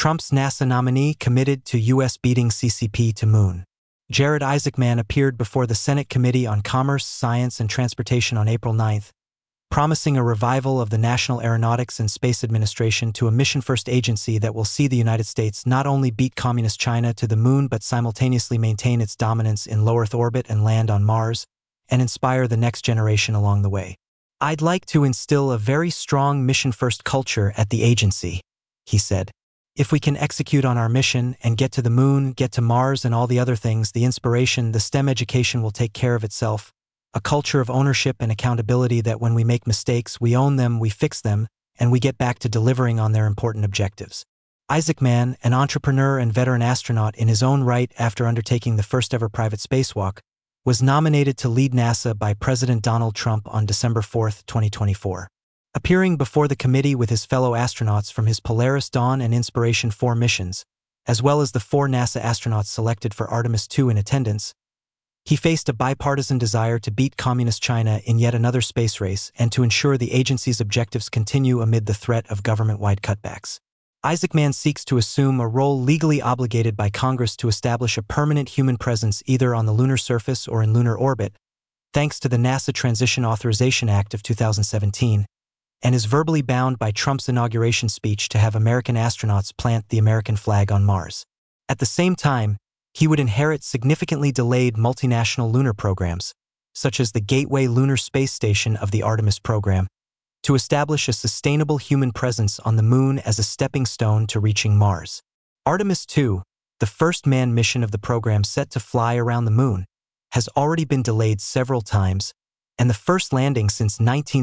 Trump's NASA nominee committed to U.S. beating CCP to moon. Jared Isaacman appeared before the Senate Committee on Commerce, Science, and Transportation on April 9, promising a revival of the National Aeronautics and Space Administration to a mission-first agency that will see the United States not only beat Communist China to the moon but simultaneously maintain its dominance in low Earth orbit and land on Mars, and inspire the next generation along the way. "I'd like to instill a very strong mission-first culture at the agency," he said. "If we can execute on our mission and get to the moon, get to Mars and all the other things, the inspiration, the STEM education will take care of itself. A culture of ownership and accountability that when we make mistakes, we own them, we fix them, and we get back to delivering on their important objectives." Isaacman, an entrepreneur and veteran astronaut in his own right after undertaking the first-ever private spacewalk, was nominated to lead NASA by President Donald Trump on December 4, 2024. Appearing before the committee with his fellow astronauts from his Polaris Dawn and Inspiration 4 missions, as well as the 4 NASA astronauts selected for Artemis II in attendance, he faced a bipartisan desire to beat Communist China in yet another space race and to ensure the agency's objectives continue amid the threat of government-wide cutbacks. Isaacman seeks to assume a role legally obligated by Congress to establish a permanent human presence either on the lunar surface or in lunar orbit, thanks to the NASA Transition Authorization Act of 2017, and is verbally bound by Trump's inauguration speech to have American astronauts plant the American flag on Mars. At the same time, he would inherit significantly delayed multinational lunar programs, such as the Gateway Lunar Space Station of the Artemis program, to establish a sustainable human presence on the moon as a stepping stone to reaching Mars. Artemis II, the first manned mission of the program set to fly around the moon, has already been delayed several times, and the first landing since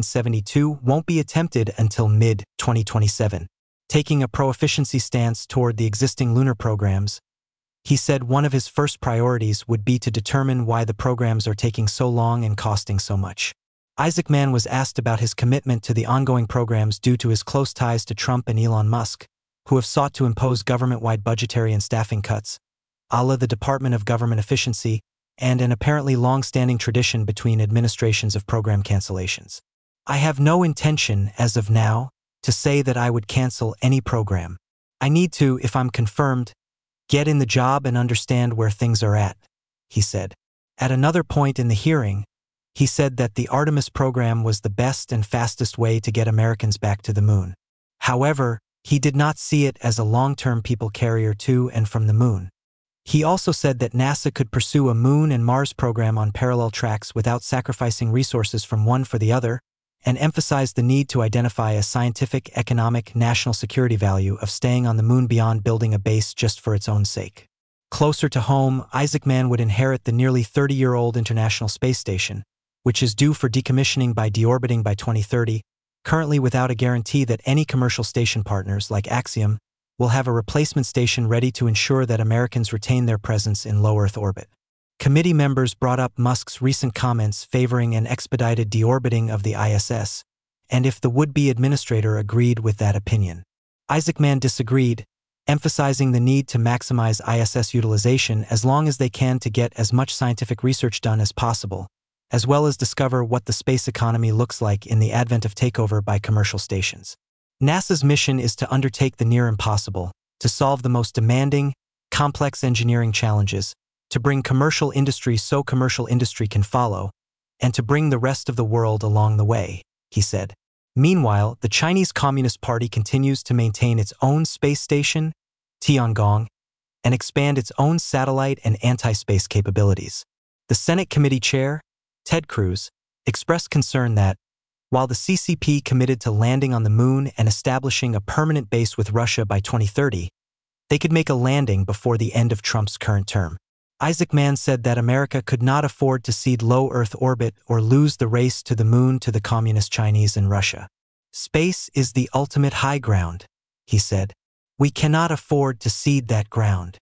1972 won't be attempted until mid-2027. Taking a pro-efficiency stance toward the existing lunar programs, he said one of his first priorities would be to determine why the programs are taking so long and costing so much. Isaacman was asked about his commitment to the ongoing programs due to his close ties to Trump and Elon Musk, who have sought to impose government-wide budgetary and staffing cuts, a la the Department of Government Efficiency, and an apparently long-standing tradition between administrations of program cancellations. "I have no intention, as of now, to say that I would cancel any program. I need to, if I'm confirmed, get in the job and understand where things are at," he said. At another point in the hearing, he said that the Artemis program was the best and fastest way to get Americans back to the moon. However, he did not see it as a long-term people carrier to and from the moon. He also said that NASA could pursue a Moon and Mars program on parallel tracks without sacrificing resources from one for the other, and emphasized the need to identify a scientific, economic, national security value of staying on the moon beyond building a base just for its own sake. Closer to home, Isaacman would inherit the nearly 30-year-old International Space Station, which is due for decommissioning by deorbiting by 2030, currently without a guarantee that any commercial station partners, like Axiom, will have a replacement station ready to ensure that Americans retain their presence in low Earth orbit. Committee members brought up Musk's recent comments favoring an expedited deorbiting of the ISS, and if the would-be administrator agreed with that opinion. Isaacman disagreed, emphasizing the need to maximize ISS utilization as long as they can to get as much scientific research done as possible, as well as discover what the space economy looks like in the advent of takeover by commercial stations. NASA's mission is to undertake the near impossible, to solve the most demanding, complex engineering challenges, to bring commercial industry so commercial industry can follow, and to bring the rest of the world along the way, he said. Meanwhile, the Chinese Communist Party continues to maintain its own space station, Tiangong, and expand its own satellite and anti-space capabilities. The Senate Committee Chair, Ted Cruz, expressed concern that, while the CCP committed to landing on the moon and establishing a permanent base with Russia by 2030, they could make a landing before the end of Trump's current term. Isaacman said that America could not afford to cede low Earth orbit or lose the race to the moon to the Communist Chinese and Russia. "Space is the ultimate high ground," he said. "We cannot afford to cede that ground."